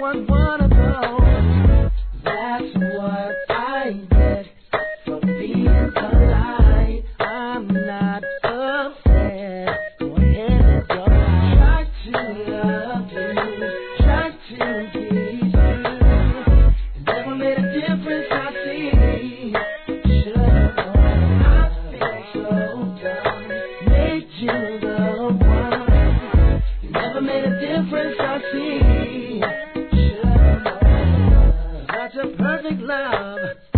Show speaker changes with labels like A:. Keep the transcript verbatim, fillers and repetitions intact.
A: want one of those. That's what I get for being polite. I'm not upset. Go ahead and go. Try to love you, try to please you. It never made a difference, I see. Should've known I feel so dumb. Made you the one. You never made a difference, I see. Should've known such a perfect love.